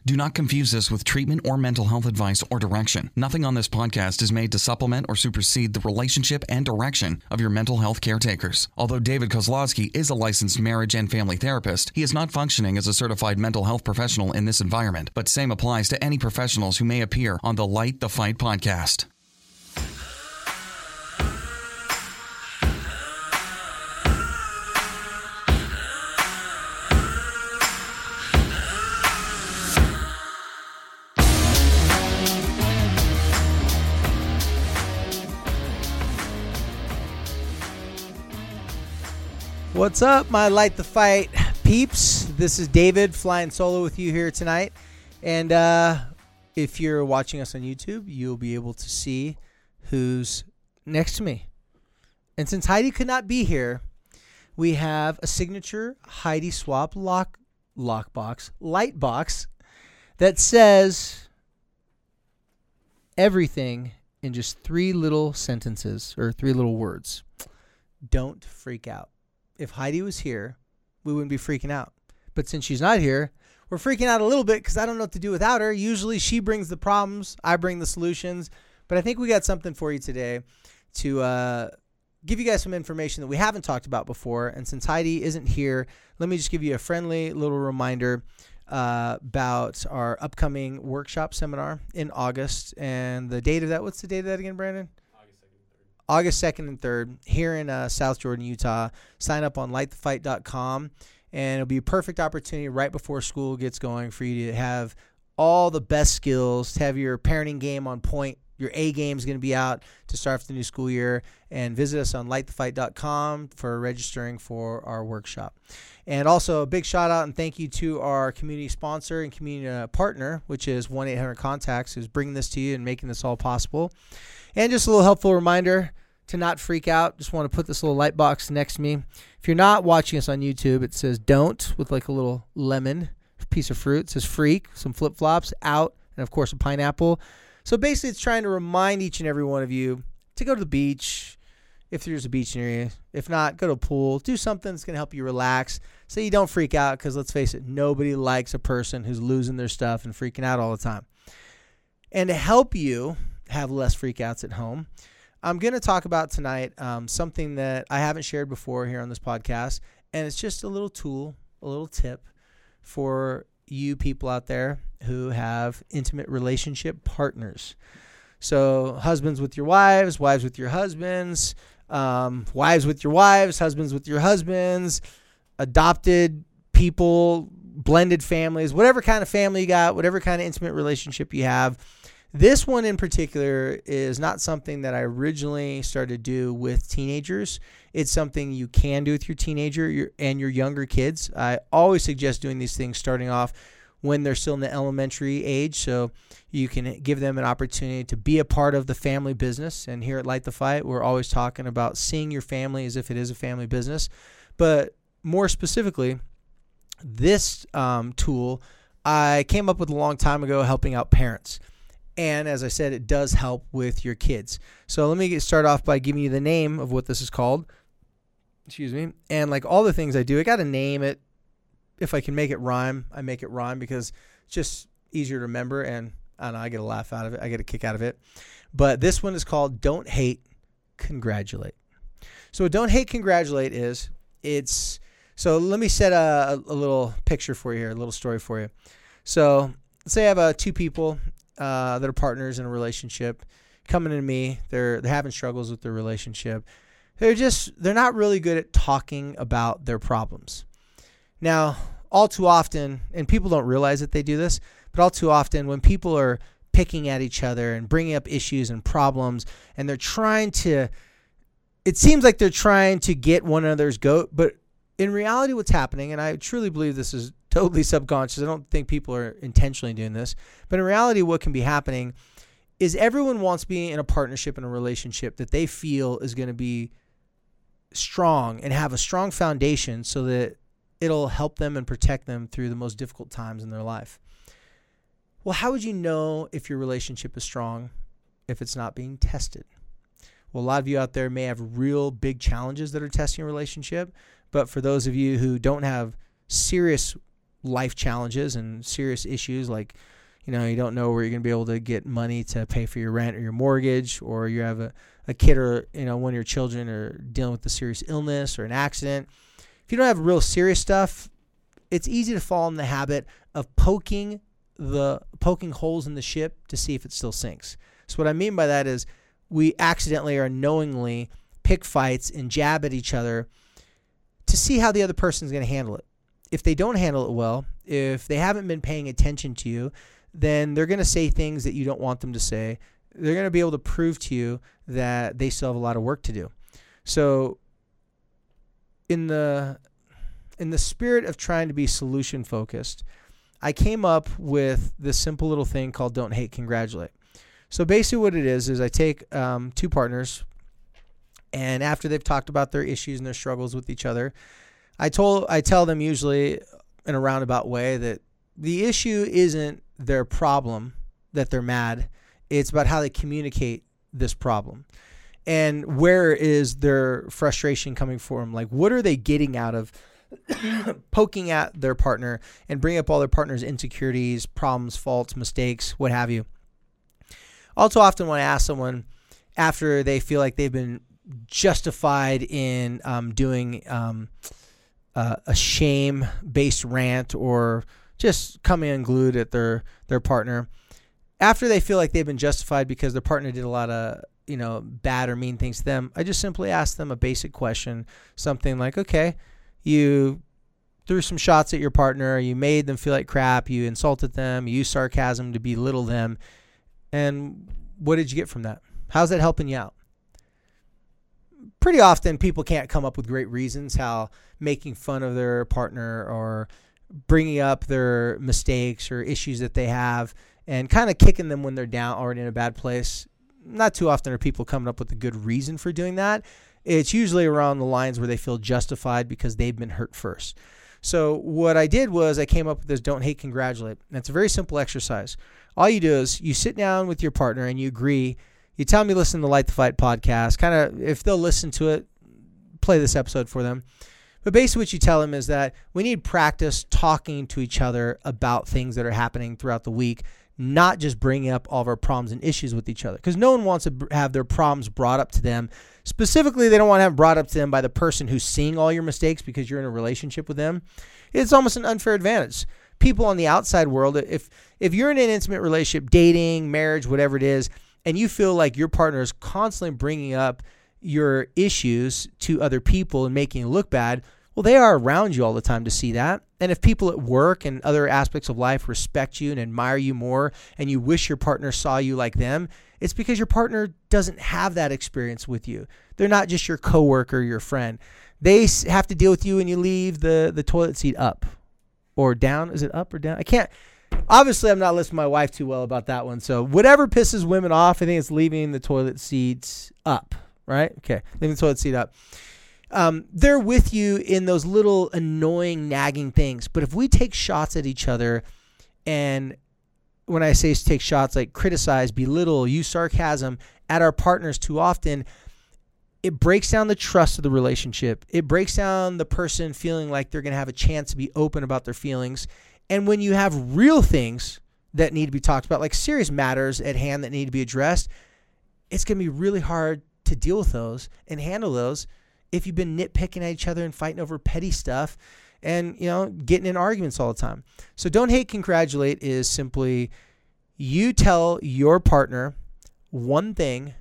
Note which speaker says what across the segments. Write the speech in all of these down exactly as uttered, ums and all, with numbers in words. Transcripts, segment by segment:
Speaker 1: Do not confuse this with treatment or mental health advice or direction. Nothing on this podcast is made to supplement or supersede the relationship and direction of your mental health caretakers. Although David Kozlowski is a licensed marriage and family therapist, he is not functioning as a certified mental health professional in this environment, but same applies to any professionals who may appear on the Light the Fight podcast.
Speaker 2: What's up, my Light the Fight peeps? This is David flying solo with you here tonight. And uh, if you're watching us on YouTube, you'll be able to see who's next to me. And since Heidi could not be here, we have a signature Heidi Swap lock lockbox, light box that says everything in just three little sentences or three little words. Don't freak out. If Heidi was here, we wouldn't be freaking out. But since she's not here, we're freaking out a little bit because I don't know what to do without her. Usually she brings the problems, I bring the solutions. But I think we got something for you today to uh, give you guys some information that we haven't talked about before. And since Heidi isn't here, let me just give you a friendly little reminder uh, about our upcoming workshop seminar in August. And the date of that, what's the date of that again, Brandon? August second and third here in uh, South Jordan, Utah. Sign up on light the fight dot com, and it'll be a perfect opportunity right before school gets going for you to have all the best skills, to have your parenting game on point. Your A game is going to be out to start the new school year, and visit us on light the fight dot com for registering for our workshop. And also a big shout out and thank you to our community sponsor and community uh, partner, which is one eight hundred contacts, who's bringing this to you and making this all possible. And just a little helpful reminder to not freak out. Just want to put this little light box next to me. If you're not watching us on YouTube, it says don't with like a little lemon piece of fruit. It says freak, some flip-flops, out, and of course a pineapple. So basically it's trying to remind each and every one of you to go to the beach if there's a beach near you. If not, go to a pool. Do something that's going to help you relax so you don't freak out, because let's face it, nobody likes a person who's losing their stuff and freaking out all the time. And to help you have less freakouts at home, I'm going to talk about tonight um, something that I haven't shared before here on this podcast, and it's just a little tool, a little tip for you people out there who have intimate relationship partners. So husbands with your wives, wives with your husbands, um, wives with your wives, husbands with your husbands, adopted people, blended families, whatever kind of family you got, whatever kind of intimate relationship you have. This one in particular is not something that I originally started to do with teenagers. It's something you can do with your teenager your, and your younger kids. I always suggest doing these things starting off when they're still in the elementary age, so you can give them an opportunity to be a part of the family business. And here at Light the Fight, we're always talking about seeing your family as if it is a family business. But more specifically, this um, tool I came up with a long time ago helping out parents. And as I said, it does help with your kids. So let me get start off by giving you the name of what this is called. Excuse me. And like all the things I do, I got to name it. If I can make it rhyme, I make it rhyme because it's just easier to remember. And I don't know, I get a laugh out of it. I get a kick out of it. But this one is called Don't Hate, Congratulate. So what Don't Hate, Congratulate is, it's, so let me set a, a little picture for you here, a little story for you. So let's say I have uh, two people Uh, that are partners in a relationship coming to me. They're they're having struggles with their relationship. They're just they're not really good at talking about their problems. Now, all too often, and people don't realize that they do this, but all too often when people are picking at each other and bringing up issues and problems, and they're trying to, it seems like they're trying to get one another's goat, but in reality what's happening, and I truly believe this is totally subconscious. I don't think people are intentionally doing this. But in reality, what can be happening is everyone wants to be in a partnership, in a relationship that they feel is going to be strong and have a strong foundation so that it'll help them and protect them through the most difficult times in their life. Well, how would you know if your relationship is strong if it's not being tested? Well, a lot of you out there may have real big challenges that are testing your relationship. But for those of you who don't have serious life challenges and serious issues like, you know, you don't know where you're going to be able to get money to pay for your rent or your mortgage, or you have a, a kid or, you know, one of your children are dealing with a serious illness or an accident. If you don't have real serious stuff, it's easy to fall in the habit of poking the poking holes in the ship to see if it still sinks. So what I mean by that is we accidentally or knowingly pick fights and jab at each other to see how the other person is going to handle it. If they don't handle it well, if they haven't been paying attention to you, then they're going to say things that you don't want them to say. They're going to be able to prove to you that they still have a lot of work to do. So in the in the spirit of trying to be solution focused, I came up with this simple little thing called Don't Hate, Congratulate. So basically what it is is I take um, two partners, and after they've talked about their issues and their struggles with each other, I told I tell them usually in a roundabout way that the issue isn't their problem that they're mad. It's about how they communicate this problem. And where is their frustration coming from? Like, what are they getting out of poking at their partner and bring up all their partner's insecurities, problems, faults, mistakes, what have you? Also, often when I ask someone after they feel like they've been justified in um, doing um, uh, a shame-based rant or just coming unglued at their, their partner, after they feel like they've been justified because their partner did a lot of, you know, bad or mean things to them, I just simply ask them a basic question, something like, okay, you threw some shots at your partner, you made them feel like crap, you insulted them, you used sarcasm to belittle them, and what did you get from that? How's that helping you out? Pretty often people can't come up with great reasons how making fun of their partner or bringing up their mistakes or issues that they have and kind of kicking them when they're down or in a bad place. Not too often are people coming up with a good reason for doing that. It's usually around the lines where they feel justified because they've been hurt first. So what I did was I came up with this Don't Hate, Congratulate. And it's a very simple exercise. All you do is you sit down with your partner and you agree. You tell them you listen to the Light the Fight podcast. Kind of, if they'll listen to it, play this episode for them. But basically what you tell them is that we need practice talking to each other about things that are happening throughout the week, not just bringing up all of our problems and issues with each other. Because no one wants to have their problems brought up to them. Specifically, they don't want to have brought up to them by the person who's seeing all your mistakes because you're in a relationship with them. It's almost an unfair advantage. People on the outside world, if if you're in an intimate relationship, dating, marriage, whatever it is, and you feel like your partner is constantly bringing up your issues to other people and making you look bad, well, they are around you all the time to see that. And if people at work and other aspects of life respect you and admire you more and you wish your partner saw you like them, it's because your partner doesn't have that experience with you. They're not just your coworker, your friend. They have to deal with you when you leave the, the toilet seat up or down. Is it up or down? I can't. Obviously, I'm not listening to my wife too well about that one. So whatever pisses women off, I think it's leaving the toilet seats up, right? Okay, leaving the toilet seat up. Um, they're with you in those little annoying, nagging things. But if we take shots at each other, and when I say take shots, like criticize, belittle, use sarcasm at our partners too often, it breaks down the trust of the relationship. It breaks down the person feeling like they're going to have a chance to be open about their feelings. And when you have real things that need to be talked about, like serious matters at hand that need to be addressed, it's going to be really hard to deal with those and handle those if you've been nitpicking at each other and fighting over petty stuff and, you know, getting in arguments all the time. So Don't Hate, Congratulate is simply you tell your partner one thing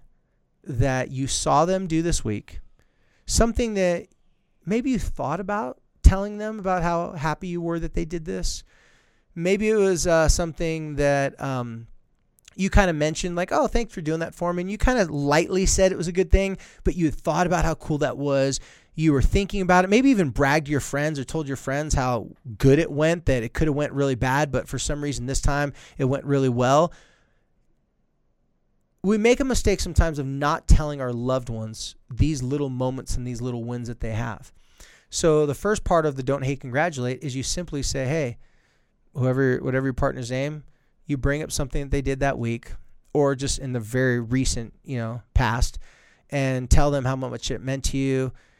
Speaker 2: that you saw them do this week, something that maybe you thought about telling them about how happy you were that they did this. Maybe it was uh, something that um, you kind of mentioned, like, oh, thanks for doing that for me. And you kind of lightly said it was a good thing, but you thought about how cool that was. You were thinking about it, maybe even bragged to your friends or told your friends how good it went, that it could have went really bad, but for some reason this time it went really well. We make a mistake sometimes of not telling our loved ones these little moments and these little wins that they have. So the first part of the Don't Hate, Congratulate is you simply say, hey, whoever, whatever your partner's name, you bring up something that they did that week or just in the very recent, you know, past, and tell them how much it meant to you. You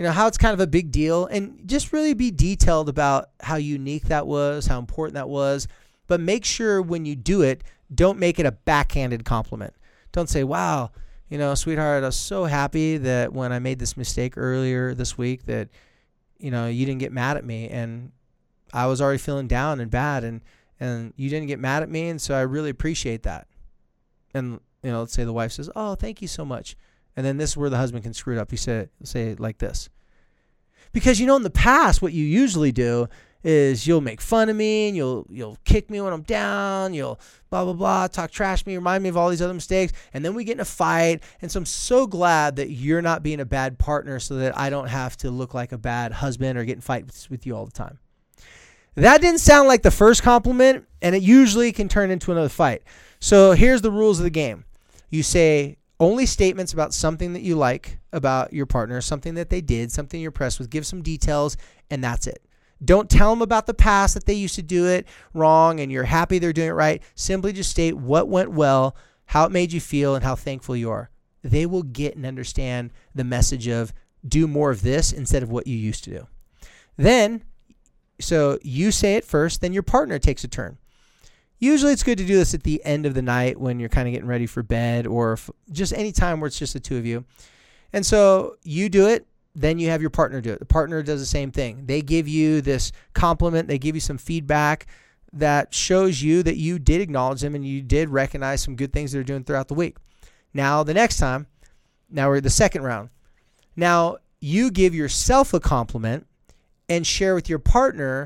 Speaker 2: you know, how it's kind of a big deal, and just really be detailed about how unique that was, how important that was. But make sure when you do it, don't make it a backhanded compliment. Don't say, wow, you know, sweetheart, I was so happy that when I made this mistake earlier this week that, you know, you didn't get mad at me, and I was already feeling down and bad, and, and you didn't get mad at me, and so I really appreciate that. And, you know, let's say the wife says, oh, thank you so much. And then this is where the husband can screw it up. You say, say it like this. Because, you know, in the past, what you usually do is you'll make fun of me, and you'll you'll kick me when I'm down, you'll blah, blah, blah, talk trash to me, remind me of all these other mistakes, and then we get in a fight. And so I'm so glad that you're not being a bad partner so that I don't have to look like a bad husband or get in fights with you all the time. That didn't sound like the first compliment, and it usually can turn into another fight. So here's the rules of the game. You say only statements about something that you like about your partner, something that they did, something you're impressed with. Give some details, and that's it. Don't tell them about the past that they used to do it wrong and you're happy they're doing it right. Simply just state what went well, how it made you feel, and how thankful you are. They will get and understand the message of do more of this instead of what you used to do. Then, so you say it first, then your partner takes a turn. Usually it's good to do this at the end of the night when you're kind of getting ready for bed, or if, just any time where it's just the two of you. And so you do it. Then you have your partner do it. The partner does the same thing. They give you this compliment. They give you some feedback that shows you that you did acknowledge them and you did recognize some good things they're doing throughout the week. Now, the next time, now we're at the second round. Now, you give yourself a compliment and share with your partner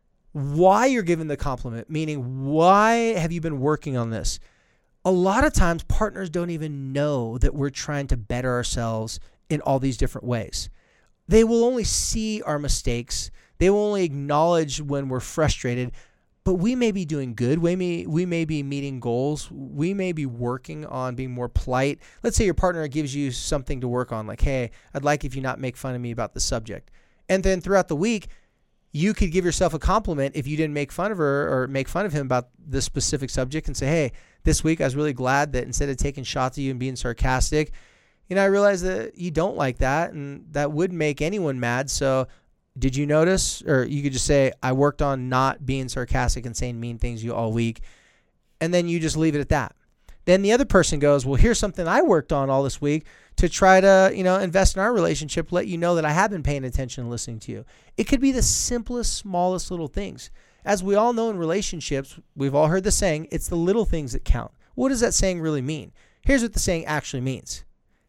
Speaker 2: why you're giving the compliment, meaning why have you been working on this? A lot of times, partners don't even know that we're trying to better ourselves in all these different ways. They will only see our mistakes. They will only acknowledge when we're frustrated, but we may be doing good. We may, we may be meeting goals. We may be working on being more polite. Let's say your partner gives you something to work on, like, hey, I'd like if you not make fun of me about the subject. And then throughout the week, you could give yourself a compliment if you didn't make fun of her or make fun of him about this specific subject and say, hey, this week I was really glad that instead of taking shots at you and being sarcastic, you know, I realize that you don't like that, and that would make anyone mad. So did you notice? Or you could just say, I worked on not being sarcastic and saying mean things to you all week. And then you just leave it at that. Then the other person goes, well, here's something I worked on all this week to try to, you know, invest in our relationship, let you know that I have been paying attention and listening to you. It could be the simplest, smallest little things. As we all know in relationships, we've all heard the saying, it's the little things that count. What does that saying really mean? Here's what the saying actually means.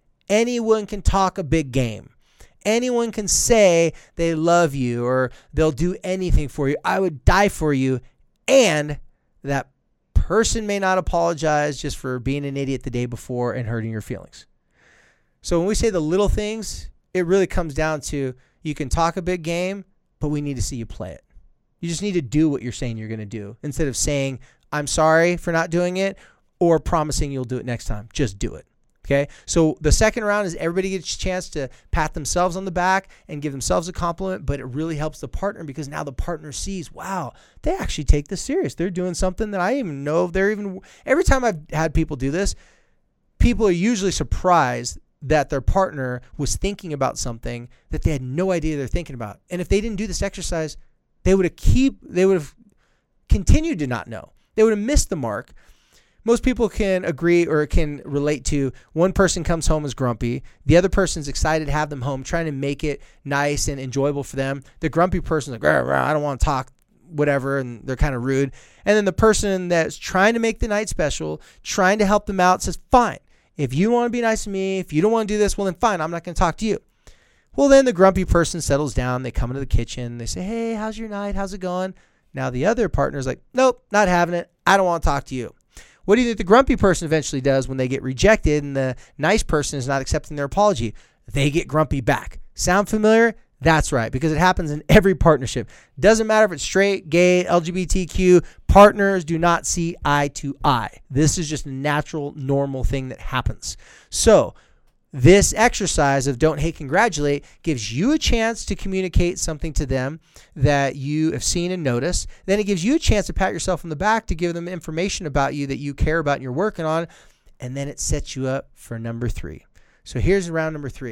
Speaker 2: Anyone can talk a big game. Anyone can say they love you or they'll do anything for you. I would die for you. And that person may not apologize just for being an idiot the day before and hurting your feelings. So when we say the little things, it really comes down to you can talk a big game, but we need to see you play it. You just need to do what you're saying you're going to do instead of saying, I'm sorry for not doing it or promising you'll do it next time. Just do it. Okay, so the second round is everybody gets a chance to pat themselves on the back and give themselves a compliment, but it really helps the partner because now the partner sees, wow, they actually take this serious. They're doing something that I even know if they're even, every time I've had people do this, people are usually surprised that their partner was thinking about something that they had no idea they're thinking about. And if they didn't do this exercise, they would have keep, they would have continued to not know. They would have missed the mark. Most people can agree or can relate to one person comes home as grumpy. The other person's excited to have them home, trying to make it nice and enjoyable for them. The grumpy person's like, rah, rah, I don't want to talk, whatever, and they're kind of rude. And then the person that's trying to make the night special, trying to help them out, says, fine, if you want to be nice to me, if you don't want to do this, well, then fine, I'm not going to talk to you. Well, then the grumpy person settles down. They come into the kitchen. They say, hey, how's your night? How's it going? Now the other partner's like, nope, not having it. I don't want to talk to you. What do you think the grumpy person eventually does when they get rejected and the nice person is not accepting their apology? They get grumpy back. Sound familiar? That's right, because it happens in every partnership. Doesn't matter if it's straight, gay, L G B T Q, partners do not see eye to eye. This is just a natural, normal thing that happens. So this exercise of don't hate, congratulate gives you a chance to communicate something to them that you have seen and noticed. Then it gives you a chance to pat yourself on the back to give them information about you that you care about and you're working on. And then it sets you up for number three. So here's round number three.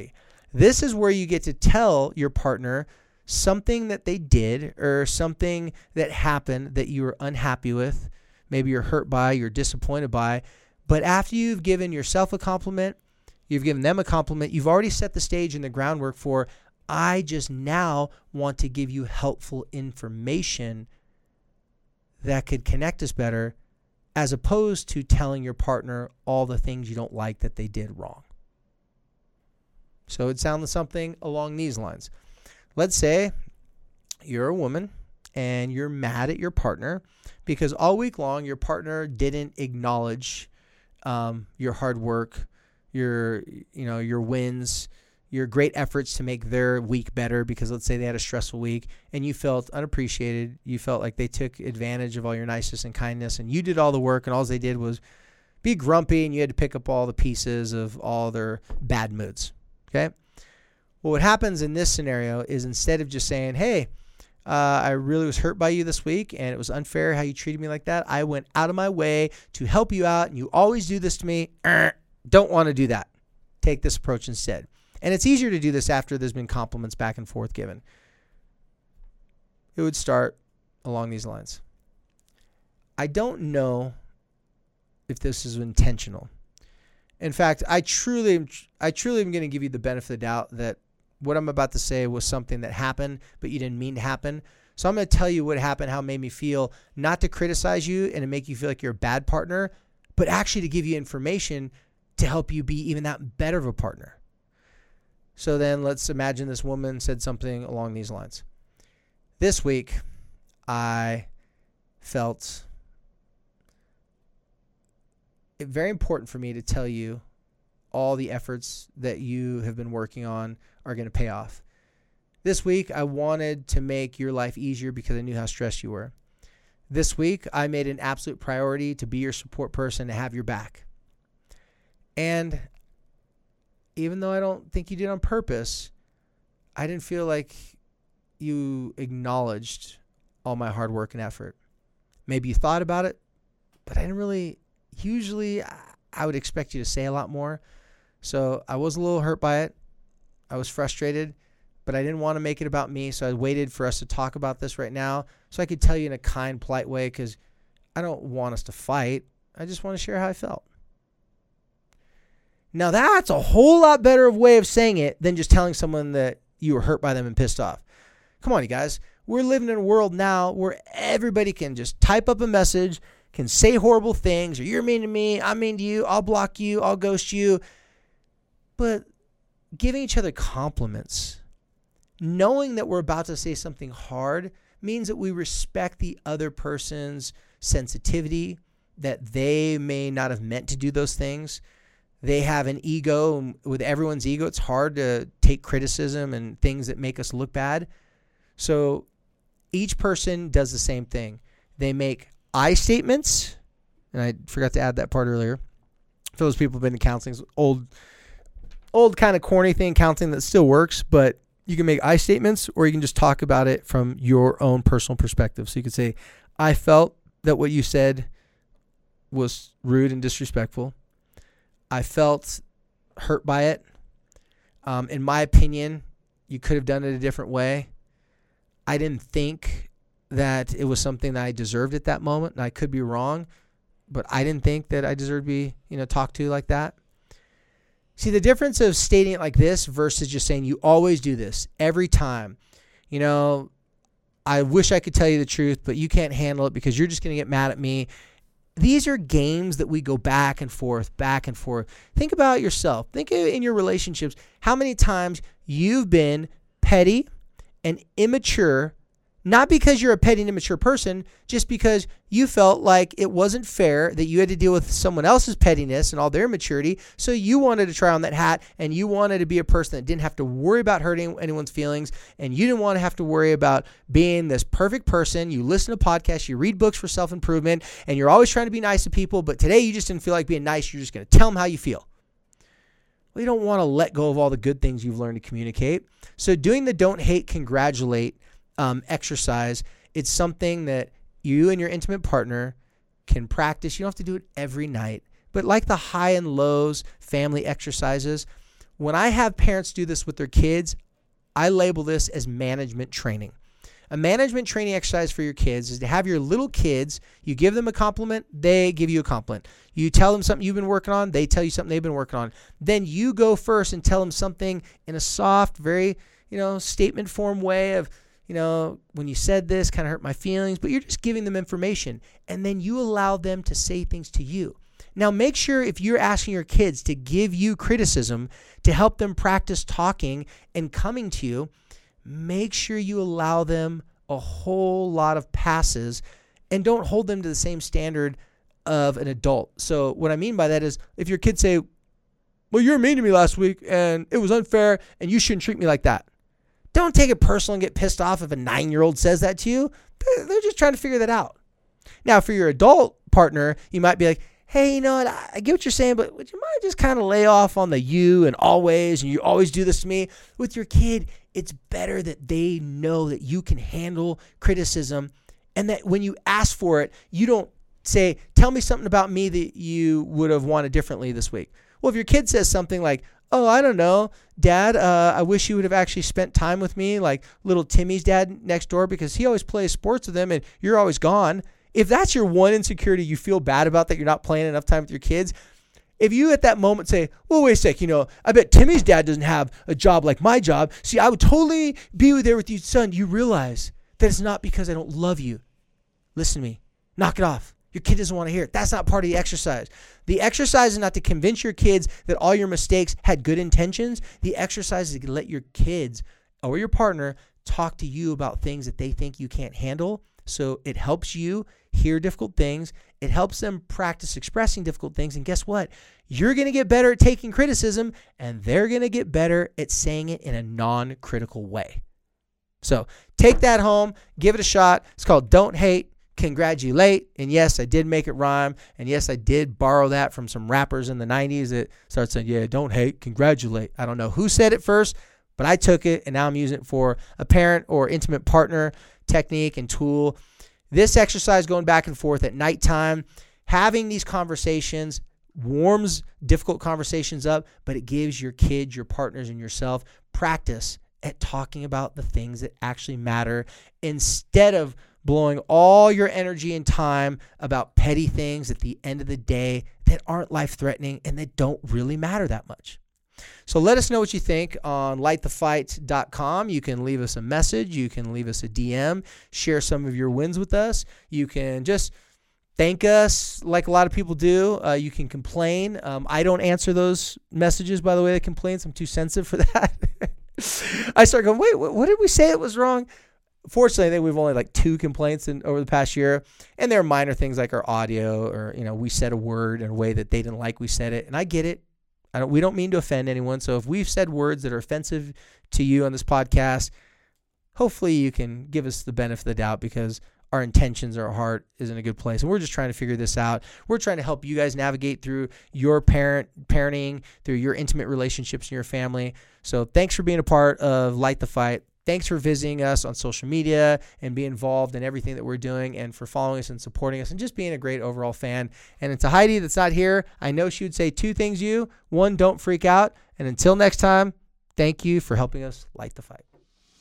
Speaker 2: This is where you get to tell your partner something that they did or something that happened that you were unhappy with. Maybe you're hurt by, you're disappointed by. But after you've given yourself a compliment, you've given them a compliment, you've already set the stage and the groundwork for, I just now want to give you helpful information that could connect us better, as opposed to telling your partner all the things you don't like that they did wrong. So it sounds something along these lines. Let's say you're a woman and you're mad at your partner because all week long your partner didn't acknowledge um, your hard work, your you know your wins, your great efforts to make their week better, because let's say they had a stressful week and you felt unappreciated. You felt like they took advantage of all your niceness and kindness, and you did all the work and all they did was be grumpy, and you had to pick up all the pieces of all their bad moods. Okay? Well, what happens in this scenario is, instead of just saying, hey, uh, I really was hurt by you this week and it was unfair how you treated me like that, I went out of my way to help you out and you always do this to me. Don't want to do that. Take this approach instead. And it's easier to do this after there's been compliments back and forth given. It would start along these lines. I don't know if this is intentional. In fact, I truly, I truly am going to give you the benefit of the doubt that what I'm about to say was something that happened, but you didn't mean to happen. So I'm going to tell you what happened, how it made me feel, not to criticize you and to make you feel like you're a bad partner, but actually to give you information to help you be even that better of a partner. So then let's imagine this woman said something along these lines. This week, I felt it very important for me to tell you all the efforts that you have been working on are going to pay off. This week, I wanted to make your life easier because I knew how stressed you were. This week, I made an absolute priority to be your support person, to have your back. And even though I don't think you did on purpose, I didn't feel like you acknowledged all my hard work and effort. Maybe you thought about it, but I didn't really, usually I would expect you to say a lot more. So I was a little hurt by it. I was frustrated, but I didn't want to make it about me. So I waited for us to talk about this right now so I could tell you in a kind, polite way, because I don't want us to fight. I just want to share how I felt. Now that's a whole lot better way of saying it than just telling someone that you were hurt by them and pissed off. Come on, you guys. We're living in a world now where everybody can just type up a message, can say horrible things, or you're mean to me, I'm mean to you, I'll block you, I'll ghost you. But giving each other compliments, knowing that we're about to say something hard, means that we respect the other person's sensitivity, that they may not have meant to do those things. They have an ego. With everyone's ego, it's hard to take criticism and things that make us look bad. So each person does the same thing. They make I statements, and I forgot to add that part earlier. For those people who've been in counseling, it's old, old kind of corny thing, counseling that still works, but you can make I statements, or you can just talk about it from your own personal perspective. So you could say, I felt that what you said was rude and disrespectful. I felt hurt by it. Um, in my opinion, you could have done it a different way. I didn't think that it was something that I deserved at that moment, and I could be wrong, but I didn't think that I deserved to be, you know, talked to like that. See, the difference of stating it like this versus just saying you always do this every time. You know, I wish I could tell you the truth, but you can't handle it because you're just going to get mad at me. These are games that we go back and forth, back and forth. Think about yourself. Think in your relationships, how many times you've been petty and immature, not because you're a petty and immature person, just because you felt like it wasn't fair that you had to deal with someone else's pettiness and all their immaturity. So you wanted to try on that hat, and you wanted to be a person that didn't have to worry about hurting anyone's feelings, and you didn't want to have to worry about being this perfect person. You listen to podcasts, you read books for self-improvement, and you're always trying to be nice to people, but today you just didn't feel like being nice. You're just going to tell them how you feel. Well, you don't want to let go of all the good things you've learned to communicate. So doing the don't hate, congratulate um, exercise, it's something that you and your intimate partner can practice. You don't have to do it every night. But like the high and lows family exercises, When I have parents do this with their kids, I label this as management training. A management training exercise for your kids is to have your little kids, you give them a compliment, they give you a compliment. You tell them something you've been working on, they tell you something they've been working on. Then you go first and tell them something in a soft, very, you know, statement form way of, you know, when you said this, kind of hurt my feelings, but you're just giving them information. And then you allow them to say things to you. Now, make sure if you're asking your kids to give you criticism to help them practice talking and coming to you, make sure you allow them a whole lot of passes and don't hold them to the same standard of an adult. So what I mean by that is if your kids say, well, you were mean to me last week and it was unfair and you shouldn't treat me like that. Don't take it personal and get pissed off if a nine-year-old says that to you. They're just trying to figure that out. Now, for your adult partner, you might be like, hey, you know what, I get what you're saying, but would you mind just kind of lay off on the you and always, and you always do this to me? With your kid, it's better that they know that you can handle criticism and that when you ask for it, you don't say, tell me something about me that you would have wanted differently this week. Well, if your kid says something like, oh, I don't know, Dad, uh, I wish you would have actually spent time with me, like little Timmy's dad next door, because he always plays sports with him and you're always gone. If that's your one insecurity you feel bad about, that you're not playing enough time with your kids, if you at that moment say, well, wait a sec, you know, I bet Timmy's dad doesn't have a job like my job. See, I would totally be there with you, son. You realize that it's not because I don't love you. Listen to me. Knock it off. Your kid doesn't want to hear it. That's not part of the exercise. The exercise is not to convince your kids that all your mistakes had good intentions. The exercise is to let your kids or your partner talk to you about things that they think you can't handle. So it helps you hear difficult things. It helps them practice expressing difficult things. And guess what? You're going to get better at taking criticism, and they're going to get better at saying it in a non-critical way. So take that home. Give it a shot. It's called Don't Hate, Congratulate. And yes, I did make it rhyme. And yes, I did borrow that from some rappers in the nineties that started saying, yeah, don't hate, congratulate. I don't know who said it first, but I took it, and now I'm using it for a parent or intimate partner technique and tool. This exercise going back and forth at nighttime, having these conversations warms difficult conversations up, but it gives your kids, your partners, and yourself practice at talking about the things that actually matter instead of blowing all your energy and time about petty things at the end of the day that aren't life-threatening and that don't really matter that much. So let us know what you think on light the fight dot com. You can leave us a message. You can leave us a D M. Share some of your wins with us. You can just thank us like a lot of people do. Uh, you can complain. Um, I don't answer those messages, by the way, the complaints. I'm too sensitive for that. I start going, wait, what did we say it was wrong? Fortunately, I think we've only like two complaints in, over the past year, and they're minor things like our audio or, you know, we said a word in a way that they didn't like we said it, and I get it. I don't, we don't mean to offend anyone. So if we've said words that are offensive to you on this podcast, hopefully you can give us the benefit of the doubt because our intentions, our heart is in a good place. And we're just trying to figure this out. We're trying to help you guys navigate through your parent parenting, through your intimate relationships in your family. So thanks for being a part of Light the Fight. Thanks for visiting us on social media and being involved in everything that we're doing and for following us and supporting us and just being a great overall fan. And to Heidi that's not here, I know she would say two things to you. One, don't freak out. And until next time, thank you for helping us light the fight.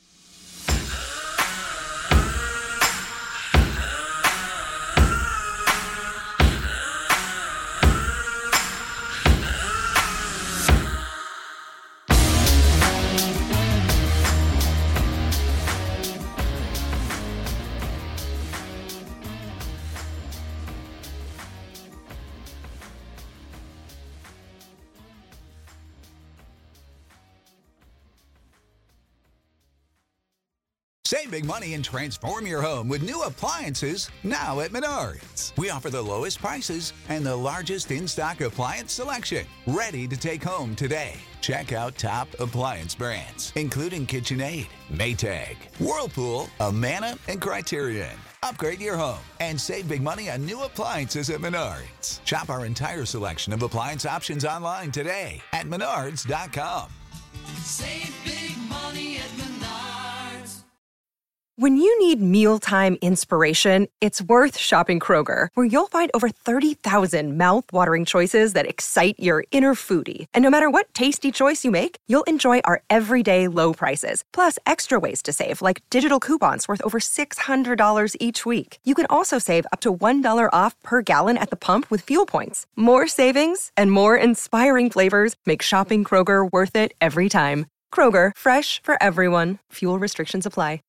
Speaker 3: Save big money and transform your home with new appliances now at Menards. We offer the lowest prices and the largest in-stock appliance selection. Ready to take home today. Check out top appliance brands, including KitchenAid, Maytag, Whirlpool, Amana, and Criterion. Upgrade your home and save big money on new appliances at Menards. Shop our entire selection of appliance options online today at menards dot com.
Speaker 4: Save big money at Menards. When you need mealtime inspiration, it's worth shopping Kroger, where you'll find over thirty thousand mouth-watering choices that excite your inner foodie. And no matter what tasty choice you make, you'll enjoy our everyday low prices, plus extra ways to save, like digital coupons worth over six hundred dollars each week. You can also save up to one dollar off per gallon at the pump with fuel points. More savings and more inspiring flavors make shopping Kroger worth it every time. Kroger, fresh for everyone. Fuel restrictions apply.